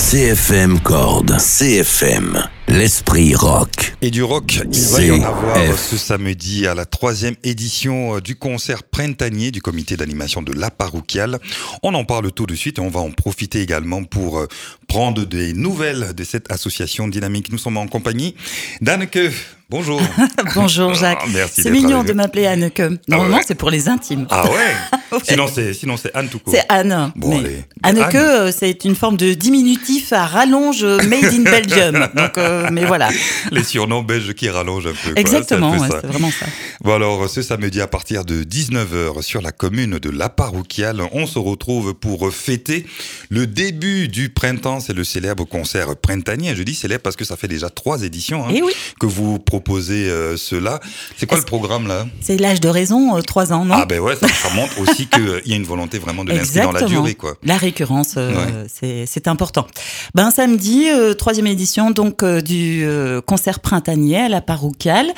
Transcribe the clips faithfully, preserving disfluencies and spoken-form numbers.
C F M Cordes. C F M, l'esprit rock. Et du rock, il va y en avoir ce samedi à la troisième édition du concert printanier du comité d'animation de La Paroquiale. On en parle tout de suite et on va en profiter également pour prendre des nouvelles de cette association dynamique. Nous sommes en compagnie d'Anneke. Bonjour. Bonjour Jacques. Ah, merci c'est d'être mignon arrivé. de m'appeler Anneke. Normalement, Ah ouais. c'est pour les intimes. Ah ouais, Ouais. Sinon c'est sinon c'est Anne tout court. C'est Anne. Bon, mais allez. Anneke, Anne. euh, c'est une forme de diminutif à rallonge euh, made in Belgium. Donc, euh, mais voilà. Les surnoms belges qui rallongent un peu. Quoi. Exactement, c'est, un peu ouais, ça. c'est vraiment ça. Bon alors, ce samedi à partir de dix-neuf heures sur la commune de La Paroquiale, on se retrouve pour fêter le début du printemps. C'est le célèbre concert printanier. Je dis célèbre parce que ça fait déjà trois éditions hein, Et oui, que vous proposez euh, cela. C'est quoi Est-ce- le programme là? c'est l'âge de raison, euh, trois ans, non? Ah ben ouais, ça, ça montre aussi qu'il y a une volonté vraiment de l'inscrire dans la Exactement. durée, quoi. La récurrence, euh, Ouais. c'est, c'est important. Ben samedi, euh, troisième édition donc euh, du euh, concert printanier à La Paroquiale.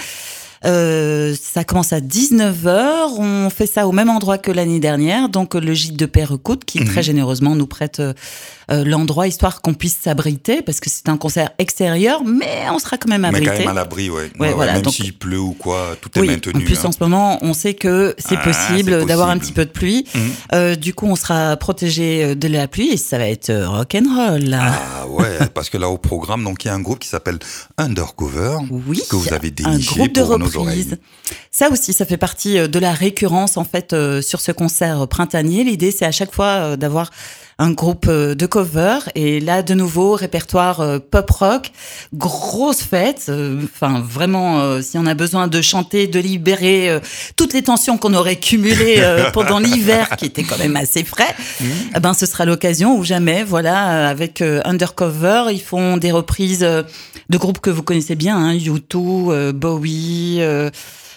Euh, ça commence à dix-neuf heures. On fait ça au même endroit que l'année dernière, donc euh, le gîte de Peyrecoute qui Mhm. très généreusement nous prête euh, euh, l'endroit histoire qu'on puisse s'abriter parce que c'est un concert extérieur, mais on sera quand même Mais abrité. quand même à l'abri, ouais. Ouais, voilà, même donc- s'il pleut ou quoi, tout est Oui, maintenu. en plus hein. en ce moment, on sait que c'est Ah, possible c'est d'avoir un possible. petit peu de pluie. Mhm. Euh, du coup, on sera protégé euh, de la pluie et ça va être euh, rock'n'roll là. Ah ouais, parce que là au programme, donc il y a un groupe qui s'appelle Undercover, Oui, que vous avez un déniché groupe de pour nos reprises. oreilles. Ça aussi, ça fait partie euh, de la récurrence en fait euh, sur ce concert printanier. L'idée, c'est à chaque fois euh, d'avoir un groupe euh, de cover et là de nouveau répertoire euh, pop rock, grosse fête. euh, Enfin vraiment, euh, si on a besoin de chanter, de libérer euh, toutes les tensions qu'on aurait cumulées euh, pendant l'hiver, qui était quand même assez frais, eh ben ce sera l'occasion ou jamais. Voilà, euh, avec euh, Undercover, ils font des reprises euh, de groupes que vous connaissez bien, hein, U deux, euh, Bowie. Euh,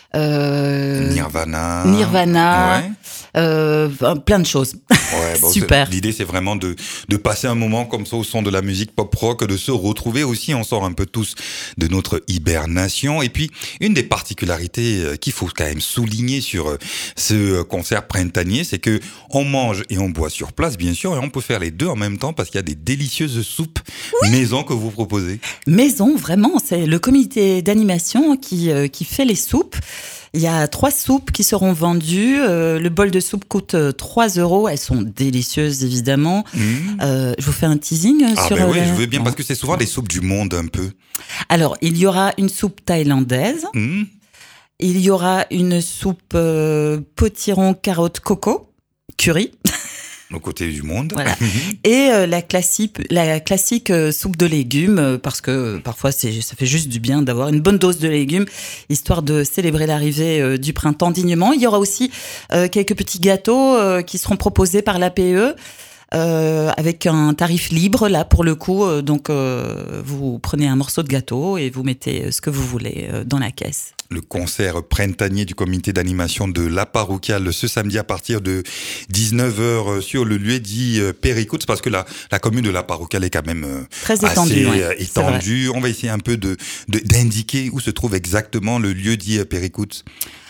euh, Nirvana. Nirvana, Ouais. euh, plein de choses. Ouais, bon, Super. c'est- L'idée, c'est vraiment de, de passer un moment comme ça au son de la musique pop rock, de se retrouver aussi. On sort un peu tous de notre hibernation. Et puis, une des particularités euh, qu'il faut quand même souligner sur euh, ce euh, concert printanier, c'est que on mange et on boit sur place, bien sûr, et on peut faire les deux en même temps parce qu'il y a des délicieuses soupes maison que vous proposez. Maison, vraiment, c'est le comité d'animation qui, euh, qui fait les soupes. Il y a trois soupes qui seront vendues. Euh, le bol de soupe coûte euh, trois euros. Elles sont délicieuses, évidemment. Mmh. Euh, je vous fais un teasing euh, Ah sur... ben oui, euh, je veux bien bon. parce que c'est souvent des soupes du monde un peu. Alors, il y aura une soupe thaïlandaise. Mmh. Il y aura une soupe euh, potiron carotte coco, curry. Au côté du monde. Voilà. Et euh, la classique, la classique euh, soupe de légumes, euh, parce que euh, parfois c'est, ça fait juste du bien d'avoir une bonne dose de légumes, histoire de célébrer l'arrivée euh, du printemps dignement. Il y aura aussi euh, quelques petits gâteaux euh, qui seront proposés par l'A P E. Euh, avec un tarif libre là pour le coup, euh, donc euh, vous prenez un morceau de gâteau et vous mettez euh, ce que vous voulez euh, dans la caisse. Le concert printanier du comité d'animation de La Paroquiale ce samedi à partir de dix-neuf heures sur le lieu dit euh, Peyrecoute, parce que la, la commune de La Paroquiale est quand même euh, Très assez étendu, ouais, euh, c'est vrai. étendue. On va essayer un peu de, de d'indiquer où se trouve exactement le lieu dit euh, Peyrecoute.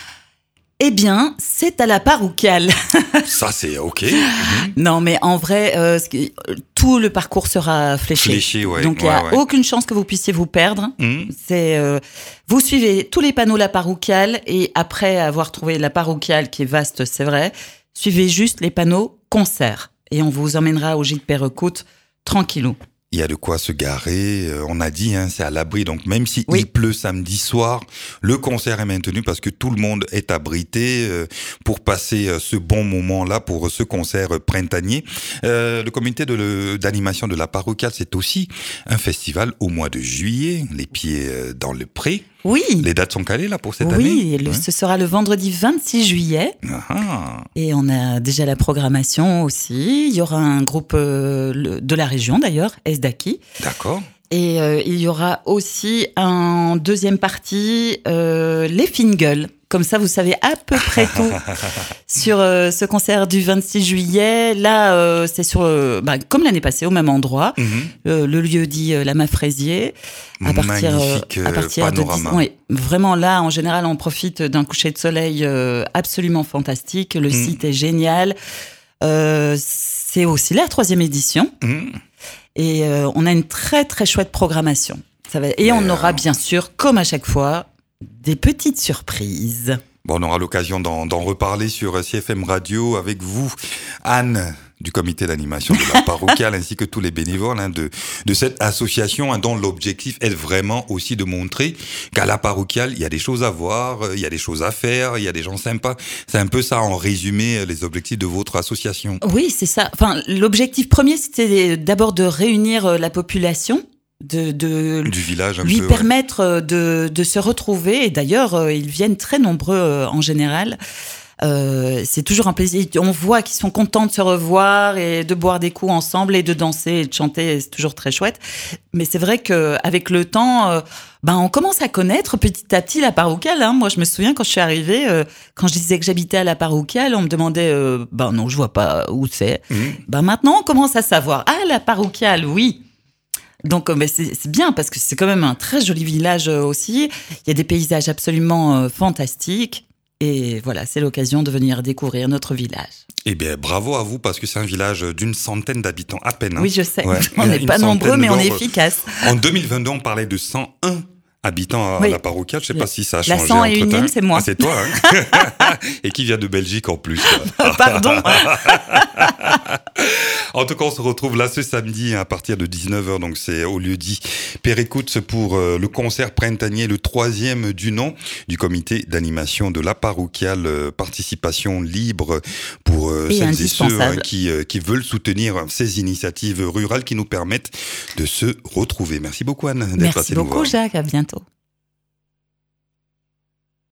Eh bien, c'est à La Paroquiale. Ça c'est ok. Mhm. Non, mais en vrai, euh, ce qui- tout le parcours sera fléché. Fléché, ouais. Donc, il n'y Ouais, a ouais. aucune chance que vous puissiez vous perdre. Mhm. C'est, euh, vous suivez tous les panneaux La Paroquiale et après avoir trouvé La Paroquiale, qui est vaste, c'est vrai, suivez juste les panneaux concert et on vous emmènera au gîte Peyrecoute tranquillou. Il y a de quoi se garer. Euh, on a dit, hein, c'est à l'abri. Donc, même si Oui. il pleut samedi soir, le concert est maintenu parce que tout le monde est abrité euh, pour passer euh, ce bon moment-là pour ce concert euh, printanier. Euh, le comité de le- d'animation de La Paroquiale, c'est aussi un festival au mois de juillet, les pieds euh, dans le pré. Oui, Les dates sont calées là pour cette année. oui, le- Ouais. ce sera le vendredi vingt-six juillet. Ah, ah. Et on a déjà la programmation aussi. Il y aura un groupe euh, le- de la région d'ailleurs, Esdaki. D'accord. Et euh, il y aura aussi en deuxième partie euh, les Fingles. Comme ça, vous savez à peu près tout sur euh, ce concert du vingt-six juillet. Là, euh, c'est sur, euh, bah, comme l'année passée, au même endroit. Mhm. Euh, le lieu dit euh, la Mafraisier. À partir, Magnifique euh, à partir euh, de panorama. dix oui, vraiment là, en général, on profite d'un coucher de soleil euh, absolument fantastique. Le Mhm. site est génial. Euh, c'est aussi la troisième édition. Mhm. Et euh, on a une très très chouette programmation. Ça va... Et Mais on aura bien sûr, comme à chaque fois, des petites surprises. Bon, on aura l'occasion d'en, d'en reparler sur C F M Radio avec vous, Anne, du comité d'animation de la parochiale, ainsi que tous les bénévoles hein, de, de cette association, hein, dont l'objectif est vraiment aussi de montrer qu'à la parochiale, il y a des choses à voir, il y a des choses à faire, il y a des gens sympas. C'est un peu ça, en résumé, les objectifs de votre association. Oui, c'est ça. Enfin, l'objectif premier, c'était d'abord de réunir la population. De, de du village un lui peu, permettre ouais. de, de se retrouver. Et d'ailleurs, ils viennent très nombreux en général. Euh, c'est toujours un plaisir. On voit qu'ils sont contents de se revoir et de boire des coups ensemble et de danser et de chanter. C'est toujours très chouette. Mais c'est vrai qu'avec le temps, euh, ben on commence à connaître petit à petit la parochiale. Hein. Moi, je me souviens quand je suis arrivée, euh, quand je disais que j'habitais à la parochiale, on me demandait, euh, ben non, je vois pas où c'est. Mmh. Ben maintenant, on commence à savoir. Ah, la parochiale, oui. Donc bah, c'est, c'est bien parce que c'est quand même un très joli village aussi. Il y a des paysages absolument euh, fantastiques. Et voilà, c'est l'occasion de venir découvrir notre village. Eh bien, bravo à vous parce que c'est un village d'une centaine d'habitants à peine. Hein. Oui, je sais. Ouais. On n'est pas nombreux, mais on est efficace. En deux mille vingt-deux, on parlait de cent un habitants à oui. la parochiale. Je ne sais pas si ça a changé. La cent et unième, c'est moi. Ah, c'est toi. Hein. Et qui vient de Belgique en plus. Pardon. En tout cas, on se retrouve là ce samedi à partir de dix-neuf heures. Donc, c'est au lieu dit Pérécoute pour euh, le concert printanier, le troisième du nom du comité d'animation de la parochiale. Euh, participation libre pour euh, et celles et ceux hein, qui, euh, qui veulent soutenir ces initiatives rurales qui nous permettent de se retrouver. Merci beaucoup, Anne, d'être Merci passée beaucoup, nous voir. Jacques. À bientôt.